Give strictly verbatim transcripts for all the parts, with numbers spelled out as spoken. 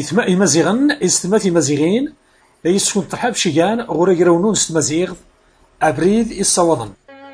إثماء مزيغن استمات مزيغين لا يسكن ترحاب شيان غورا يراونون استمازيغ أبريد الصوضن.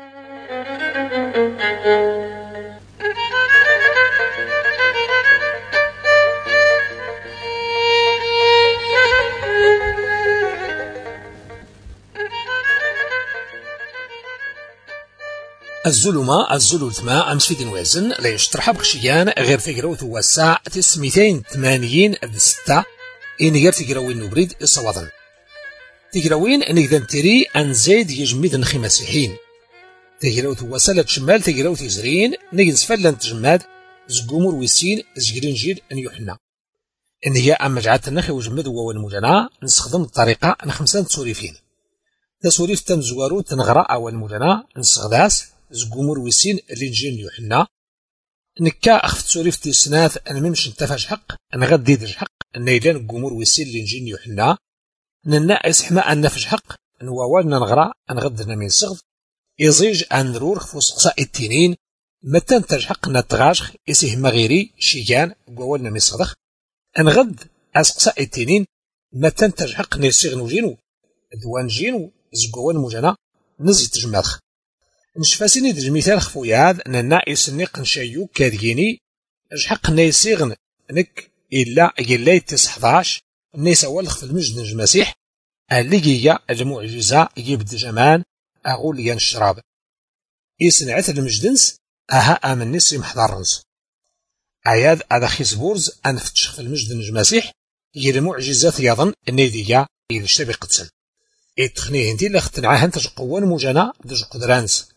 الظلمة الزلول ثما أمسفيد وازن لا يشترحب بخشيان غير تقراوث واسع تسميتين ثمانين ستة إن غير تقراوين نبريد الصوضن تقراوين إن إذا تري أن زيد يجمد نخمسيحين تقراوث واسع لا تشمال تقراوث يزرين نجنس فلان تجماد زقومور ويسين زجرين جيل أن يحنا إن هي أما جعلت النخي وجمد ووان مجانا نستخدم الطريقة نخمسان تسوريفين تسوريف تمزوارو تنغرا أول مجانا نستخداس زقومور ويسين اللي نجين يوحنا نكا أخفت سوريف تيسناث أنا ممش نتفاج حق أنا غدي درج حق النيلان قومور ويسين اللي نجين يوحنا نناقص حما أن نفج حق نواوالنا نغرا أن غدنا من صغد يزيج أن نرور خفوص قصاء التنين متى نتاج حق نتغاجخ يسيه مغيري شيان قوالنا من صغدخ أن غد أسقصاء التنين متى نتاج حق نيسيغ نوجينو دوان جينو زقوان مجانا نزي تجمالخ نشفاسيني دج مثال خفوياد ننا يسنق نشايو كاديني اجحق نيسيغن نك إلا إلا تسحضاش نيس أولخ في المجد المسيح اللي هي المعجزة يبد جمان أقول ين الشراب يسنعت المجدنس أها آمن نسي محضرنس عياد هذا خيسبورز أنفتش في المجد المسيح هي المعجزات يظن النيدية إذا اشتبه قدسن إتخنيه انتي لختنعاه انتج قوان مجانا دج قدرانس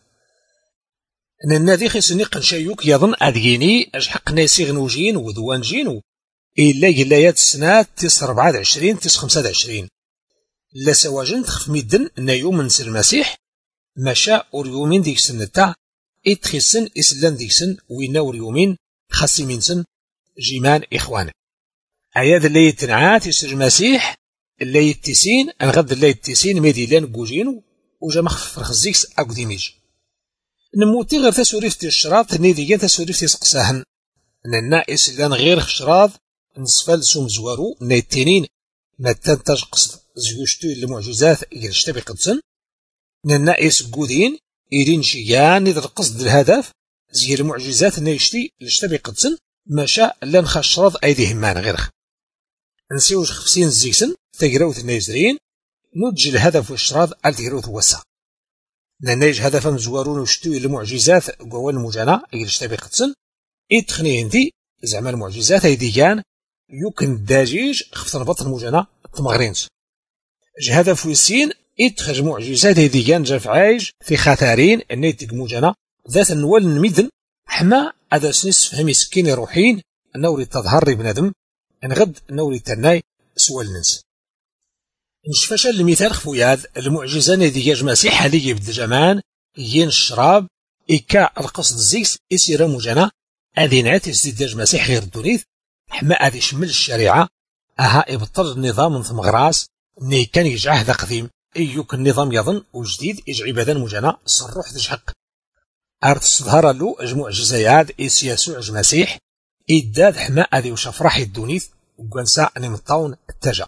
أن النادي خيسني قنشايوك يظن أديني أجحق ناسيغ نوجين وذوان جينو إلا إلا السنة تس ربعة عشرين تس خمسة عشرين لا سواجن تخف ميدن أن يوم نسر المسيح مشا أوريومين ديك سنتا إتخسن إسلان ديك سن وينا أوريومين خاصي من سن جيمان إخوان عياد اللي يتنعات يسر المسيح اللي يتسين أنغد اللي يتسين ميديلان قوجينو وجا مخفف رخزيكس أكو ديميج نموتي غير تسوريفتي الشراط نيديا تسوريفتي سقساهن ننائس لان غير خشراط نسفل سوم زوارو نيتينين ما تنتج قصد زيوشتو المعجزات يرشتبي قدسن ننائس قودين إيرين شيان ندر قصد الهدف زي المعجزات نيشتي لشتبي قدسن ما شاء لان خشراط أيديهم مان غيرخ نسيوش خفسين زيكسن تقراوث النيزرين نوجي الهدف والشراط التقراوث وسا ننايج هدفا مزوارون وشتوي المعجزات قوال المجانا يرشتبي قدسن إتخني هندي زعما المعجزات هيديان يمكن الداجيج خفتن بطن المجانا تمغرينس هدف ويسين إتخج معجزات هيديان جاف عايج في خطارين النيتك مجانا ذات النوال نميدن حما هذا سنس فهمي سكيني روحين نوري تظهر بنادم نغد نوري تناي سوال ننس نشفاش المثال خفوياد المعجزة ندياج مسيح هذه يبد جمان ين الشراب إكا القصد زيكس إسيرا مجانا أذينات يزداج مسيح غير الدونيث حما أذي شمل الشريعة أها إبطل النظام ثم غراس ني كان يجعه ذا قديم أيوك النظام يظن وجديد يجعي بدن مجانا صروح تجحق أرد صدهر له المعجزيات إسياسو عج مسيح إداد حما أذي وشفراح الدونيث وقنسا نمطاون التجا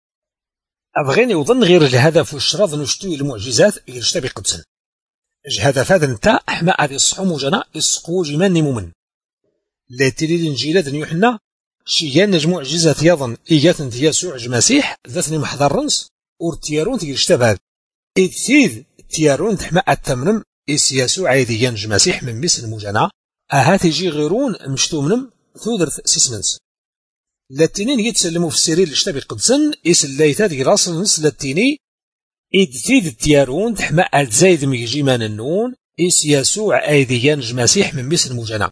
أبغيني وظن غير الهدف والشراط نشتوي المعجزات يرشتبي قدسن الهدف هذا نتا أحما أذي الصحو مجانا إسقو جمان نمومن لا تريد انجيلات يوحنا شيان نج معجزات يظن إيجات انت يسوع المسيح ذاتني محضرنس ورتيارون تيرشتبه إتثيذ تيارون تحما التمنم إس يسوع عيدي ينج مسيح من مثل مجانا أها تيجي غيرون مشتومنم ثودرث سيسمنس لاتينين يتسلموا في السرير لشتبي قدسن إس الليتات يراصل نس لاتيني إدتيد التيارون تحما أتزايد ميجيمان النون إس يسوع أيدي ينج مسيح من مثل مجانا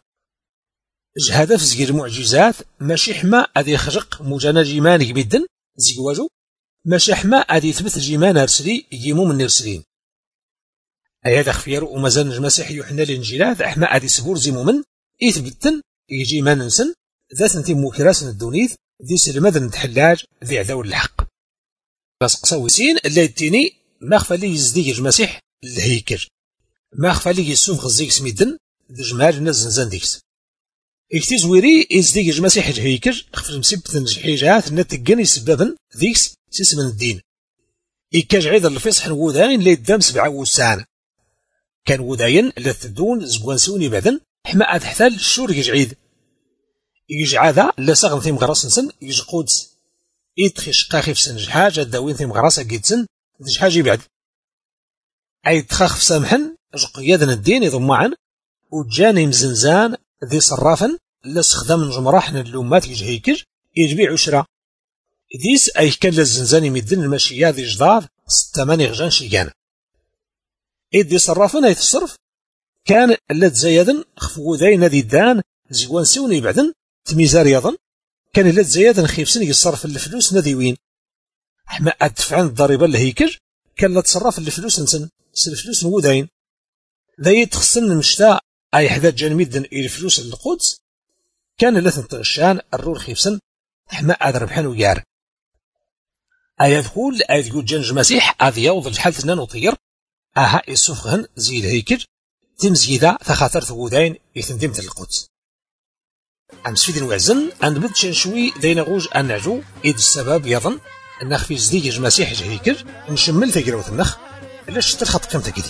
هدف زي المعجزات ماشي حما أدي يخرق مجانا جيمان يمدن زي واجو ماشي حما أدي يثبت جيمان أرسلي يجيمو من نرسلين أياد خفير ومازال المسيح يوحنا الإنجيلات أحما أدي سبور زي مؤمن يثبتن يجي ما ننسن ذات انتي موكراس الدونيث ذي سلمة نتحلاج ذي عذاو الحق بس قصوسين اللي يتيني ما خفى لي يزديج المسيح الهيكل ما خفى لي يسوم غزيك سميدن ذي جمال الناس زنزان ديكس اكتزويري ازديج المسيح الهيكل خف المسبت الجحيجات نتقني سببا ذيكس سيسمن الدين إكاج عيد الفصح وذاين اللي دام سبعة وسان كان وذاين اللي تدون زقوان سوني بعدن حما تحتال الشور يجعيد يجع هذا لا ساغن ثيم غراس نسن يج قودس يتخش قاخي في سنج حاجة داوين ثيم غراس أكيدسن ذيش حاجة بعد أي تخاخ في سامحن قيادنا الدين يضمعن وجاني مزنزان ذي صرافا لا استخدام جمراحنا اللومات يجهيكر يجبيع عشرة ذيس أي كان للزنزان يمدن المشيات ذي جداد ستماني غجان شيقان إذ صرافا أي الصرف كان اللي تزايدن خفو ذي نادي الدان زيوان سوني بعدن تميزار يظن كان اللي تزايدن خيفسن يصرف الفلوس نادي وين حما أدفعن الضريبة الهيكر كان لا تصرف الفلوس نسن الفلوس نوذين ذي تخصن مشتاء أي حدا جانميدن الفلوس القدس كان لا تنطشان الرور خيفسن حما أدربحن ويار أي يقول أي يقول جنج مسيح أذ يوض الحالتنا نطير أها يسوفغن زي الهيكل تمزيدا تخاطر ثوذين يتندمت القدس أمس في دين وعزن أن بدشن شوي دينا غوج أن نعجو إذ السبب يظن النخ في زديج مسيح الهيكل نشمل تجروت النخ لاش تلخط كم تكدي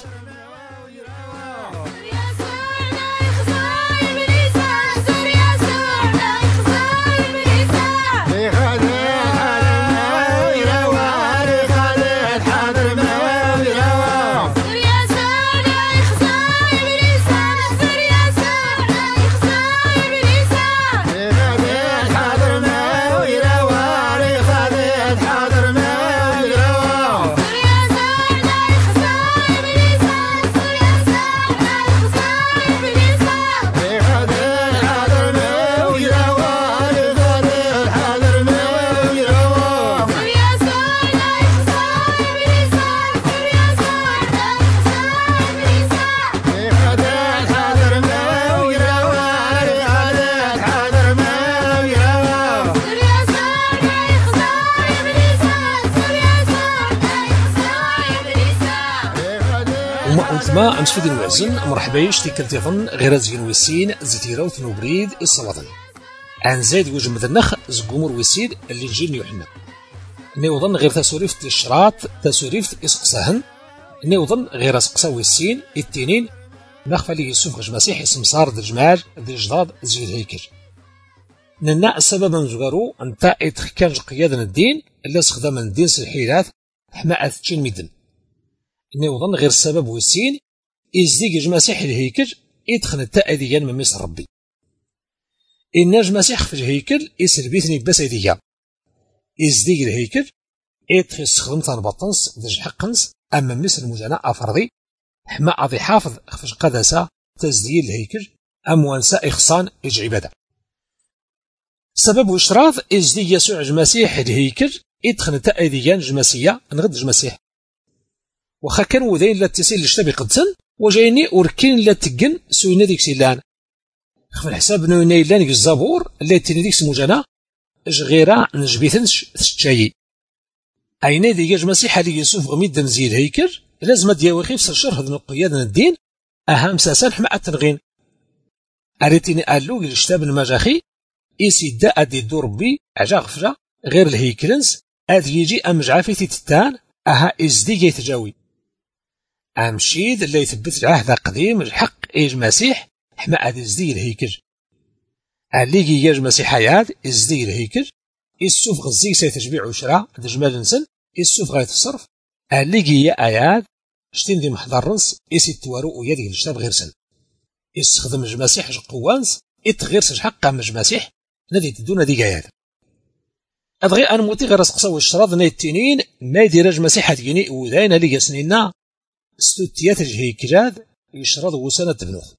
ما أمس في دين وعزن مرحبا يشتي كالتيفن غير زين ويسين زتيرو ثنوبريد الصواتن عن زيد وجمد النخ زقومر ويسين اللي نجين يوحنا نيوضن غير تسوريفت الشراط تسوريفت إسقساهن نيوضن غير إسقسا ويسين التنين نخفى لي يسوف غج مسيح اسم صار دجماج دجداد زي الهيكل ننا السبب نزغرو أنت إتخكانج قيادنا الدين اللي استخدام الدين سلحيلات حما أثتشين ميدن نيوضن غير السبب ويسين إزديج جماسيح الهيكل يدخل التأذيا من مصر ربي إن جماسيح في الهيكل يسربيثني بس أيديا إزديج الهيكل يدخل استخدم تنبطنس دج حقنس أما مصر المجانا أفرضي حما أضي حافظ خفش قدسة تزديل الهيكل أموانسا إخصان إج عبادة سبب وشراط إزديج يسوع جماسيح الهيكل يدخل التأذيا جماسية نغد جماسيح وخا كانوا ذين لا تسيل لشتبي قدسن وجايني وركين لا تقن سوينا ديك سيلان خف الحساب نو نيلان الزبور اللي تني ديك سموجانا اش غيرا نجبيثنش تشاي اين ديك مسيح اللي يوسف غميد نزيل هيكل لازم دياوي خيف الشرح ذن قيادنا الدين اهم ساسان حما التنغين اريتيني قالو الشتاب المجاخي يسي دا ادي دور بي عجا غفجا غير الهيكلنس اد يجي امجعا في تتان اها ازدي يتجاوي أمشيد اللي يثبت العهد قديم الحق إيج مسيح حما عاد إزدي الهيكل اللي يجي مسيح حياد إزدي الهيكل السوف غزي سيتشبيع عشرة دجمال نسن السوف غاية الصرف اللي يجي آيات شتين دي محضر رنس إسي التوارو ويدي الشتاب غير سن يستخدم المسيح قوانس إتغير سجحق قام المسيح نادي تدون دي قايات أدغي أن موتي غير أسقصو الشراض نايتينين ما يدير المسيح هتجيني وذاين اللي يسنينا ستوتيات الهيكلات يشرد وسنة بنوخ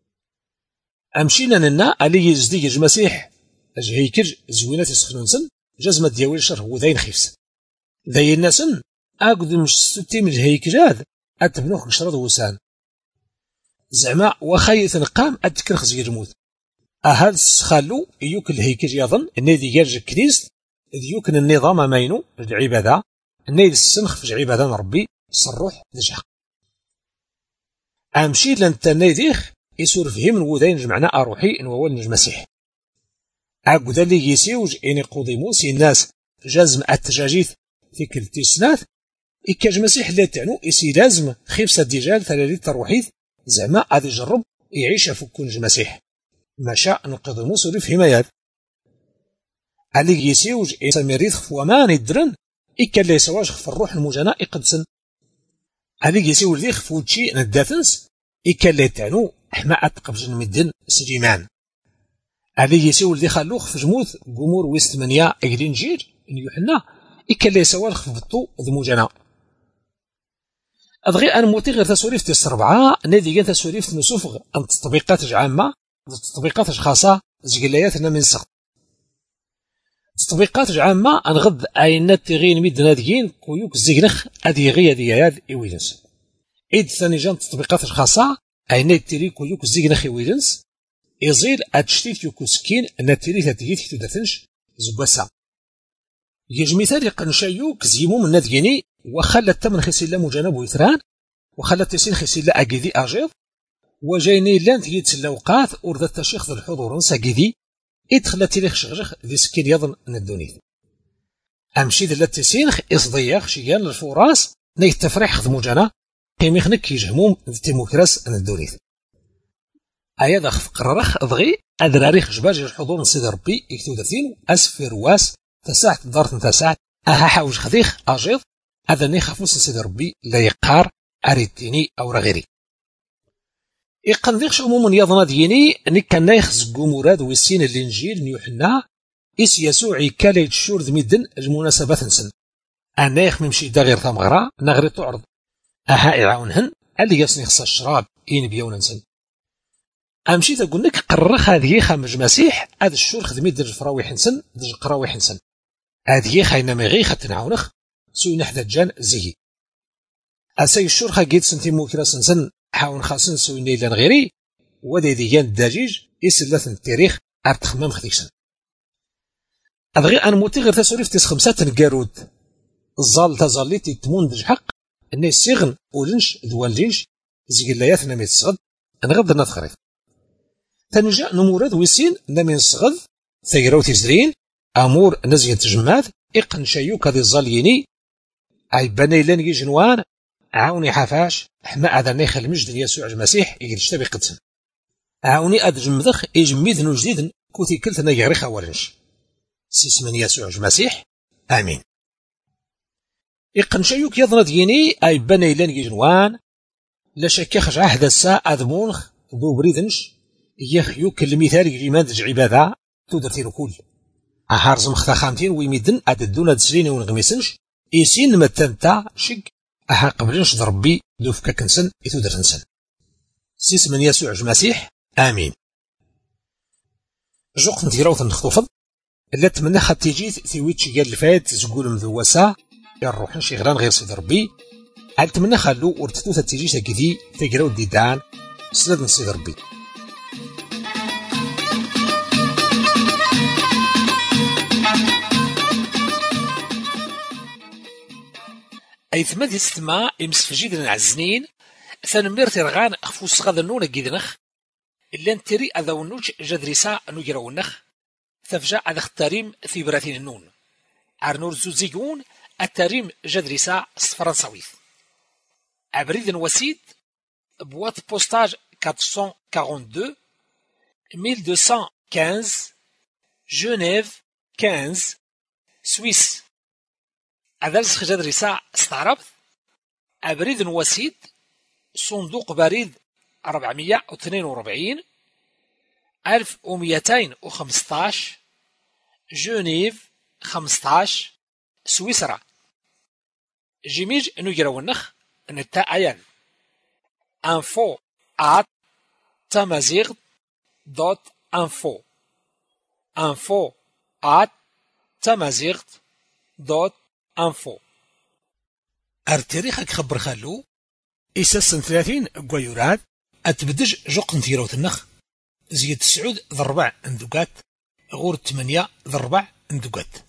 أمشينا لنا اللي يزدي المسيح الهيكل زوينات يسخنونسن جزمة دياويل شرح وذين خيفس ذي الناسن أقد مش ستوتي من الهيكلات أتبنوخ يشرد وسان زعما وخايث نقام أتكرخ زي الموت أهل سخالو يوك الهيكل يظن النادي يرجع كنيست يوكن النظام ماينو العبادة النادي السنخ في العبادة ربي صروح دجحق أمشي لنتا نيديخ يسور فهم نودين جمعنا أروحي نوال نج مسيح عقود اللي يسيوج إني قوديموس الناس جازم التجاجيث في كل تيسنات إكاج مسيح لا تعنو إسي لازم خيف الدجال ثلاثة تروحيث زعما غادي يجرب يعيش فكون مسيح ما شاء نقوديموس ولي في حمايات عليك يسيوج إنسا مريض خفوامان يدرن إكا اللي يسواج خف الروح المجانا إقدسن عليك يسيوج ذي خفوتشي ندافنس إكا اللي تعنو حماء تقبجن مدن سليمان عليك يسيوج ذي خلوخ في جموث قمور ويستمنيا إقلين جيج إن يوحنا إكا اللي يسواج خف بطو ذي مجانا أدغي أن موتي غير تسوريف تيس ربعة نادي كان تسوريف نسوفغ أن تطبيقات عامة تطبيقات خاصة زقلاياتنا من سخط تطبيقات عامة أنغض أينات تغين ميد ناديين كويوك زيغنخ أدي غي أدي ياد إويدنس إيد ثاني جان تطبيقات خاصة أينات تري كويوك زيغنخ إويدنس يزيل أتشتيت يوكو سكين ناتري تاتيت تدفنش زباسا يجي مثال يقنشايوك زيمو من نادييني وخلت تمن خسيلا مجانب ويثران وخلت تسين خسيلا أجدي أجيض وجايني لانت يتسلوقات أرض التشيخ ذو الحضور نساقدي إدخلت تليخ شغرخ ذي سكين يضن ندونيث أمشي ذي التسينخ إصضيخ شيان الفراس نيت تفريح خذ مجانا قيميخ نك يجهموم ذي تيموكراس ندونيث أيضا خف قررخ ضغي أدراريخ جباج الحضور نسيد ربي يكتو دثين أسفر واس تساعت دارت تساعت أها حاوج خذيخ أجيض هذا نيخاف نسي سيد ربي لا يقار أريتيني أو رغيري يقنديخش عموما يظن ديني أني كان نايخ زقو مراد ويسين الإنجيل نيوحنا إس يسوع يكالي تشور ذميدن المناسبات نسن أنايخ ممشي دا غير ثمغرا نغري تعرض أها إعاونهن اللي يصني خص الشراب إين بيون نسن أمشي تقول لك قرخ هذه خامج مسيح هذا الشور خدمي درج فراوي حنسن درج قراوي حنسن هذه خاينا مغي خطنعونخ سوي نحذا جان زيهي أساي الشور خاقيت سنتي موكرا سنسن حاون خاصن سوي نيلان غيري ودي ديان الدجاج يسلث التاريخ أرتخمام خديكسن أدغي أن موتي غير تسوريف تيس خمسات نقارود الظال تظليتي تمون دج حق أني سيغن أولنش ذوان لينش زيقلايات نامي تسغد نغض نتخريف تنجا نمورد ويسين نامي نسغد ثيرو تزرين أمور نزي تجماد إقن شايوك هذي الظاليني أي بني لان جنوان عاوني حفاش حما هذا نيخ المجد يسوع المسيح يجرش تبي قدسن عاوني أد جمذخ يجميذ جديد كوتي كلت نيغري خوارنش سيس من يسوع المسيح آمين إقن شايوك يظن ديني أي بني لان جنوان لا شك يخش عهد الساعة أذمونخ ذو بريدنش يخيوك المثال يجي دج عبادة تودرتين كل أهار زمختا خامتين ويميدن أددونا دسلين ونغميسنش إيسين متنتا شق أها قبلنش ضربي دوفكا كنسن إتو درنسن سيس من يسوع المسيح آمين جوق نتيروث نخطوفض اللي تمنى خد تيجيث ثيويتش قال الفايت تقول مذوسا يروحن شغلان غير سيد ربي هل تمنى خلو ورتتوث تيجيث كذي تقراو ديدان سند نسيد ربي أي ثمد يستمع يمسفجيد العزنين ثنمير ترغان خفوس غادا نونا جيدنخ إلا نتري أذا ونوش جدريسا نجرا ونخ تفجع أذا اختاريم في براثين النون عرنور زوزيقون التاريم جدريسا فرنساويث عبريد وسيد بوات بوستاج أربعمائة واثنين وأربعين ألف ومئتين وخمسة جنيف خمسة سويس هذا السخ جدريسا استعربت أبريد وسيد صندوق بريد أربعمائة واثنين وأربعين ألف ومئتين وخمسة عشر جنيف خمسة عشر سويسرا جيميج نجرا ونخ نتا أيان info at tamazight دوت info info at tamazight دوت info التاريخ خبر خلو إساسن ثلاثين قويورات أتبدج جوق نتيروت النخ زيد تسعود ضربع اندوقات غور تمنية ضربع اندوقات